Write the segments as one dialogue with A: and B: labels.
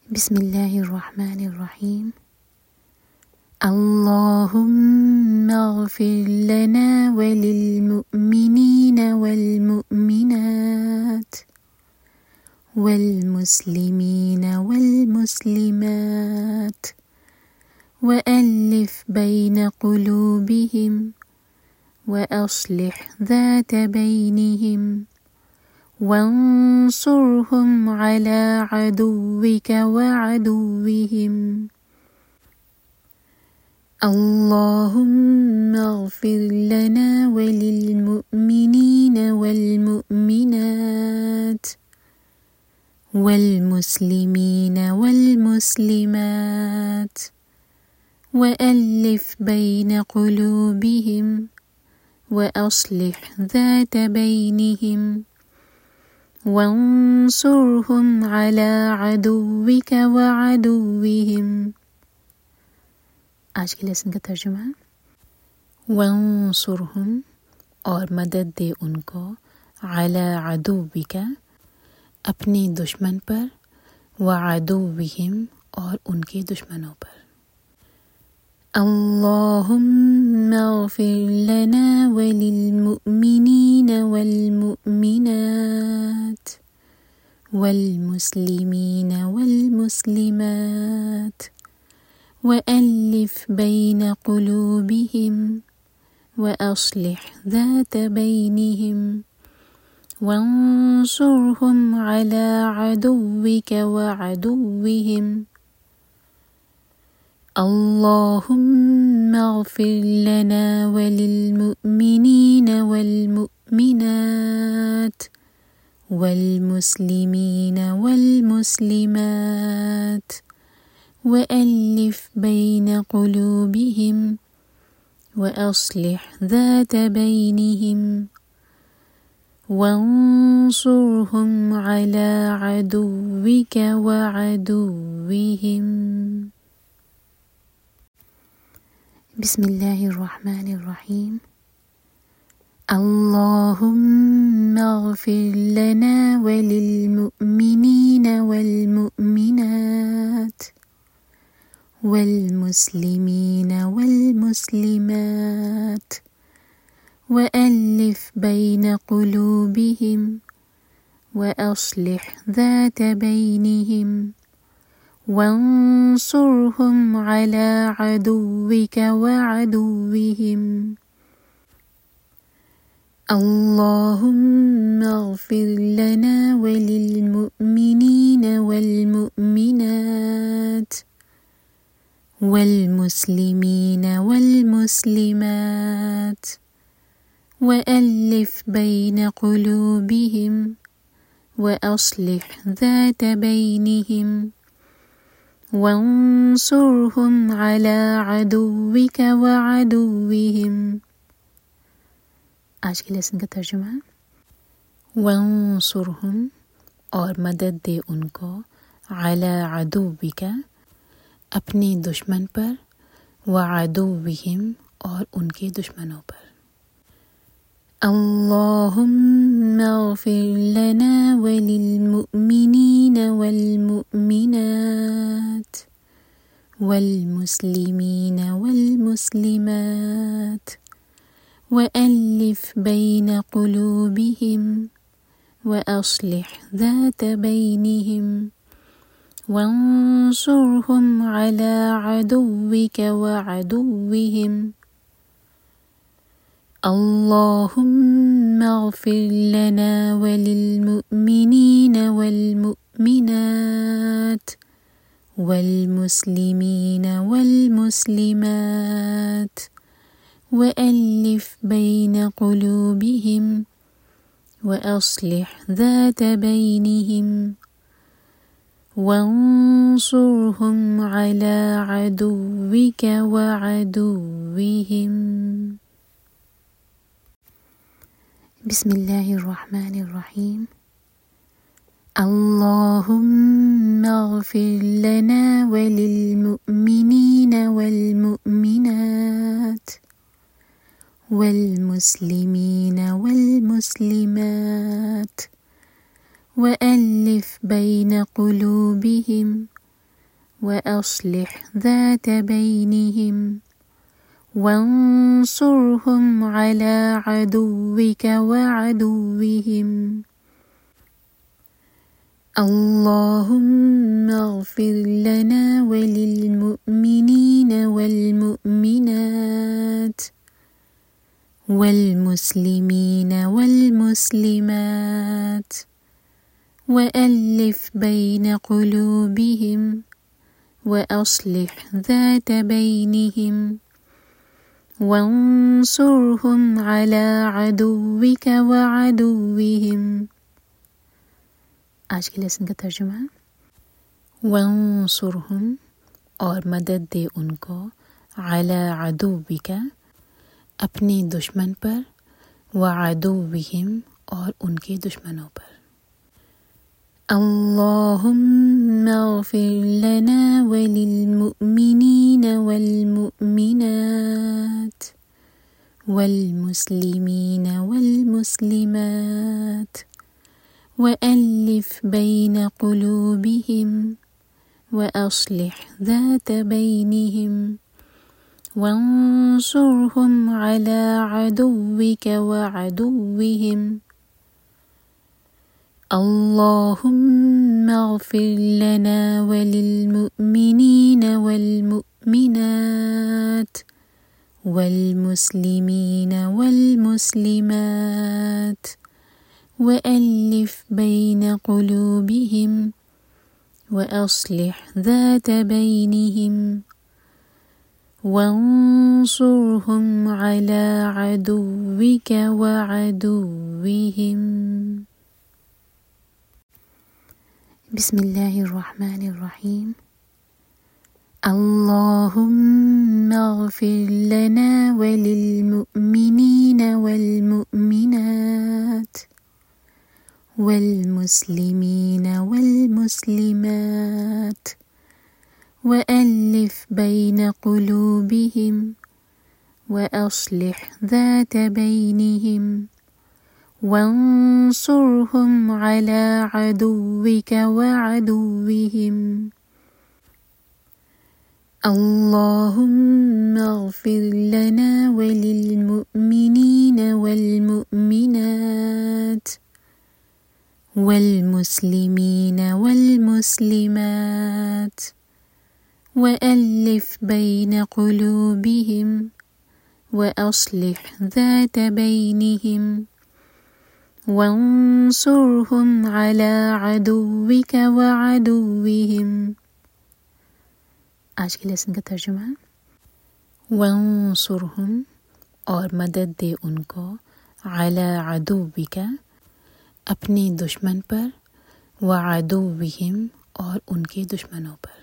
A: बिस्मिल्लाहिर्रहमानिर्रहीम। अल्लाहुम्मा अग़फ़िर लना वलिलमुअ्मिनीना वल्मुअ्मिनात वल्मुस्लिमीना वल्मुस्लिमात वअल्लिफ़ बैन क़ुलूबिहिम वअस्लिह ज़ात बैनिहिम वंसुरहुम अला अदुव्विका वअदुव्विहिम। अल्लाहुम्मा अग़फ़िर लना वलिलमुअ्मिनीना वल्मुअ्मिनात वल्मुस्लिमीना वल्मुस्लिमात वअल्लिफ़ बैन क़ुलूबिहिम वअस्लिह ज़ात बैनिहिम वंसुरहुम अला अदुव्विका वअदुव्विहिम। आज के लेसन का तर्जुमा। वंसुरहुम और मदद दे उनको, अला अदुव्विका अपने दुश्मन पर, वअदुव्विहिम और उनके दुश्मनों पर। अल्लाहुम्मा अग़फ़िर लना वलिलमुअ्मिनीना वल्मुअ्मिनात वल्मुस्लिमीना वल्मुस्लिमात वअल्लिफ़ बैन क़ुलूबिहिम वअस्लिह ज़ात बैनिहिम वंसुरहुम अला अदुव्विका वअदुव्विहिम। अल्लाहुम्मा अग़फ़िर लना वलिलमुअ्मिनीना वल्मुअ्मिनात वल्मुस्लिमीना वल्मुस्लिमात वअल्लिफ़ बैन क़ुलूबिहिम वअस्लिह ज़ात बैनिहिम वंसुरहुम अला अदुव्विका वअदुव्विहिम। बिस्मिल्लाहिर्रहमानिर्रहीम। अल्लाहुम्मा अग़फ़िर लना वलिलमुअ्मिनीना वल्मुअ्मिनात वल्मुस्लिमीना वल्मुस्लिमात वअल्लिफ़ बैन क़ुलूबिहिम वअस्लिह ज़ात बैनिहिम वंसुरहुम अला अदुव्विका वअदुव्विहिम। अल्लाहुम्मा अग़फ़िर लना वलिलमुअ्मिनीना वल्मुअ्मिनात वल्मुस्लिमीना वल्मुस्लिमात वअल्लिफ़ बैन क़ुलूबिहिम वअस्लिह ज़ात बैनिहिम वंसुरहुम अला अदुव्विका वअदुव्विहिम। आज के लेसन का तर्जुमा। वंसुरहुम और मदद दे उनको, अला अदुव्विका अपने दुश्मन पर, वअदुव्विहिम और उनके दुश्मनों पर। अल्लाहुम्मा अग़फ़िर लना वलिलमुअ्मिनीना वल्मुअ्मिनात वल्मुस्लिमीना वल्मुस्लिमात वअल्लिफ़ बैन क़ुलूबिहिम वअस्लिह ज़ात बैनिहिम वंसुरहुम अला अदुव्विका वअदुव्विहिम। अल्लाहुम्मा अग़फ़िर लना वलिलमुअ्मिनीना वल्मुअ्मिनात वल्मुस्लिमीना वल्मुस्लिमात वअल्लिफ़ बैन क़ुलूबिहिम वअस्लिह ज़ात बैनिहिम वंसुरहुम अला अदुव्विका वअदुव्विहिम। बिस्मिल्लाहिर्रहमानिर्रहीम। अल्लाहुम्मा अग़फ़िर लना वलिलमुअ्मिनीना वल्मुअ्मिनात वल्मुस्लिमीना वल्मुस्लिमात वअल्लिफ़ बैन क़ुलूबिहिम وأصلح ذات بينهم وانصرهم على عدوك وعدوهم اللهم اغفر لنا وللمؤمنين والمؤمنات والمسلمين والمسلمات وألف بين قلوبهم وأصلح ذات بينهم وانصرهم على عدوك وعدوهم। आज के लेसन का तर्जुमा, वंसुरहुम और मदद दे उनको, अला अदुव्विका अपने दुश्मन पर, व अदुव्विहिम और उनके दुश्मनों पर। अल्लाहुम्मा अग़फ़िर लना वलिलमुअ्मिनीन वल्मुअ्मिनात वल्मुस्लिमीन वल्मुस्लिमात वअल्लिफ़ बैन क़ुलूबिहिम वअस्लिह ज़ात बैनिहिम वंसुरहुम अला अदुव्विक वअदुव्विहिम अल्लाहुम्मा अग़फ़िर लना वलिलमुअ्मिनीन वल्मुअ्मिनात वल्मुस्लिमीन वल्मुस्लिमात वअल्लिफ़ बैन क़ुलूबिहिम वअस्लिह ज़ात बैनिहिम वंसुरहुम अला अदुव्विक वअदुव्विहिम। बिस्मिल्लाहिर्रहमानिर्रहीम। अल्लाहुम्मा अग़फ़िर लना वलिलमुअ्मिनीन वल्मुअ्मिनात वल्मुस्लिमीन वल्मुस्लिमात वअल्लिफ़ बैन क़ुलूबिहिम वअस्लिह ज़ात बैनिहिम वंसुरहुम अला अदुव्विक वअदुव्विहिम अल्लाहुम्मा अग़फ़िर लना वलिलमुअ्मिनीन वल्मुअ्मिनात वल्मुस्लिमीन वल्मुस्लिमात वअल्लिफ़ बैन क़ुलूबिहिम वअस्लिह ज़ात बैनिहिम वंसुरहुम अला अदुव्विक वअदुव्विहिम। आज के लेसन का तर्जुमा, वंसुरहुम और मदद दे उनको, अला अदुव्विका अपने दुश्मन पर, व अदुव्विहिम और उनके दुश्मनों पर।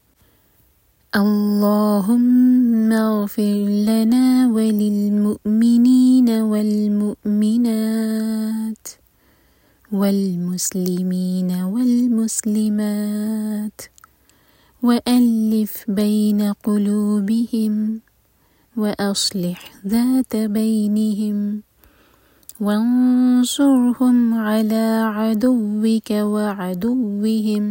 A: अल्लाहुम्मा अग़फ़िर लना वलिलमुअ्मिनीन वल्मुअ्मिनात वल्मुस्लिमीन वल्मुस्लिमात वअल्लिफ़ बैन क़ुलूबिहिम वअस्लिह ज़ात बैनिहिम वंसुरहुम अला अदुव्विक वअदुव्विहिम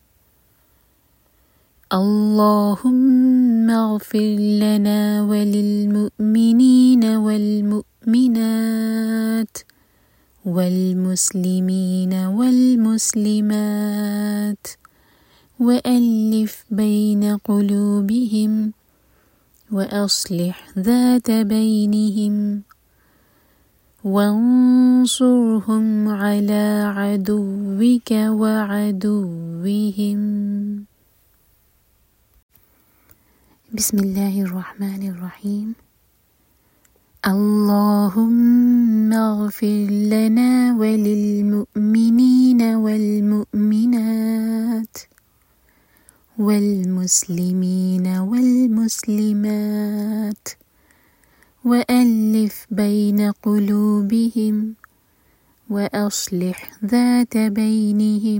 A: अल्लाहुम्मा अग़फ़िर लना वलिलमुअ्मिनीन वल्मुअ्मिनात वल्मुस्लिमीन वल्मुस्लिमात वअल्लिफ़ बैन क़ुलूबिहिम वअस्लिह ज़ात बैनिहिम वंसुरहुम अला अदुव्विक वअदुव्विहिम। बिस्मिल्लाहिर्रहमानिर्रहीम। अल्लाहुम्मा अग़फ़िर लना वलिलमुअ्मिनीन वल्मुअ्मिनात वल्मुस्लिमीन वल्मुस्लिमात वअल्लिफ़ बैन क़ुलूबिहिम वअस्लिह ज़ात बैनिहिम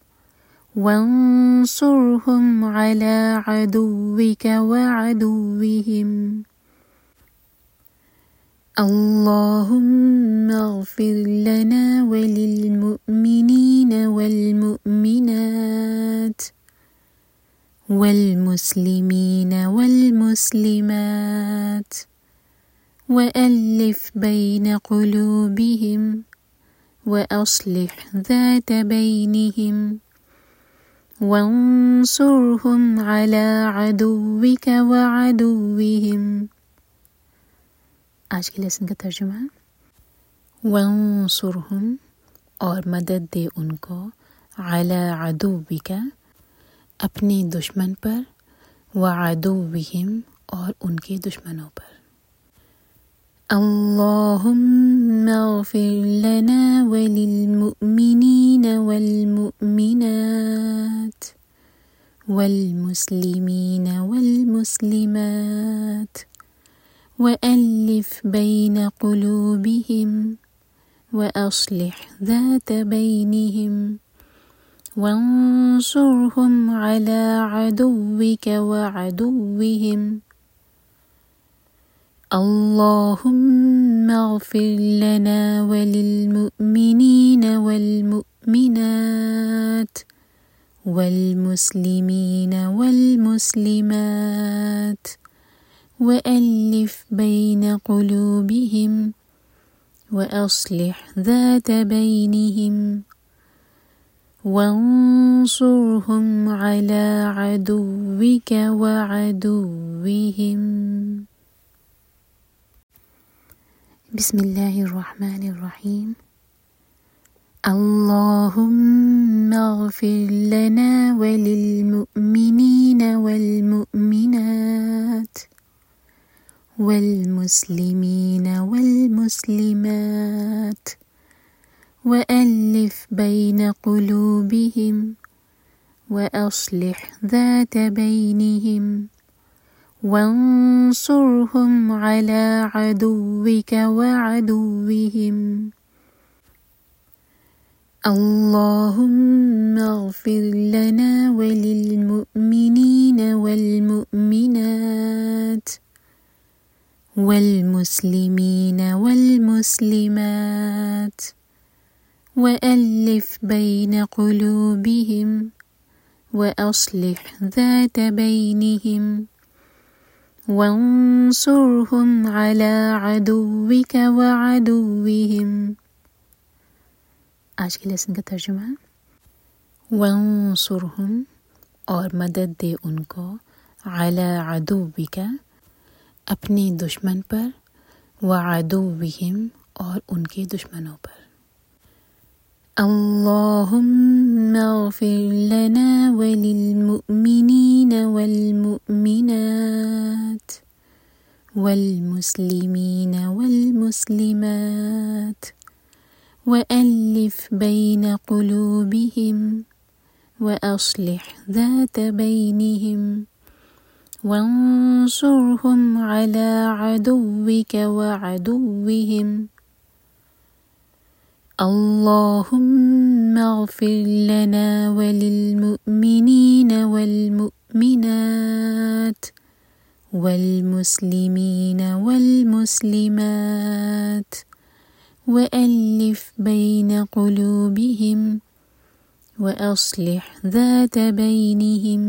A: वंसुरहुम अला अदुव्विक वअदुव्विहिम अल्लाहुम्मा अग़फ़िर लना वलिलमुअ्मिनीन वल्मुअ्मिनात والمسلمين والمسلمات وألف بين قلوبهم وأصلح ذات بينهم وانصرهم على عدوك وعدوهم. आज के लेसन का तर्जुमा। वंसुरहुम और मदद दे उनको, अला अदुव्विका अपने दुश्मन पर, व अदुव्विहिम और उनके दुश्मनों पर। अल्लाहुम्मा अग़फ़िर लना वलिलमुअ्मिनीन वल्मुअ्मिनात वल्मुस्लिमीन वल्मुस्लिमात वअल्लिफ़ बैन क़ुलूबिहिम वअस्लिह ज़ात बैनिहिम वंसुरहुम अला अदुव्विक वअदुव्विहिम। अल्लाहुम्मा अग़फ़िर लना वलिलमुअ्मिनीन वल्मुअ्मिनात वल्मुस्लिमीन वल्मुस्लिमात वअल्लिफ़ बैन क़ुलूबिहिम वअस्लिह ज़ात बैनिहिम वंसुरहुम अला अदुव्विक वअदुव्विहिम। बिस्मिल्लाहिर्रहमानिर्रहीम। अल्लाहुम्मा अग़फ़िर लना वलिलमुअ्मिनीन वल्मुअ्मिनात वल्मुस्लिमीन वल्मुस्लिमात वअल्लिफ़ बैन क़ुलूबिहिम वअस्लिह ज़ात बैनिहिम वंसुरहुम अला अदुव्विक वअदुव्विहिम। अल्लाहुम्मा अग़फ़िर लना वलिलमुअ्मिनीन वल्मुअ्मिनात वल्मुस्लिमीन वल्मुस्लिमात वअल्लिफ़ बैन क़ुलूबिहिम वअस्लिह ज़ात बैनिहिम वंसुरहुम अला अदुव्विक वअदुव्विहिम। आज के लेसन का तर्जुमा। वंसुरहुम और मदद दे उनको, अला अदुव्विका अपने दुश्मन पर, व अदुव्विहिम और उनके दुश्मनों पर। अल्लाहुम्मा अग़फ़िर लना वलिलमुअ्मिनीन वल्मुअ्मिनात वल्मुस्लिमीन वल्मुस्लिमात वअल्लिफ़ बैन क़ुलूबिहिम वअस्लिह ज़ात बैनिहिम वंसुरहुम अला अदुव्विक वअदुव्विहिम। अल्लाहुम्मा अग़फ़िर लना वलिलमुअ्मिनीन वल्मुअ्मिनात वल्मुस्लिमीन वल्मुस्लिमात वअल्लिफ़ बैन क़ुलूबिहिम वअस्लिह ज़ात बैनिहिम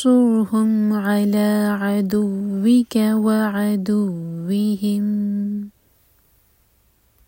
A: वंसुरहुम अला अदुव्विक वअदुव्विहिम।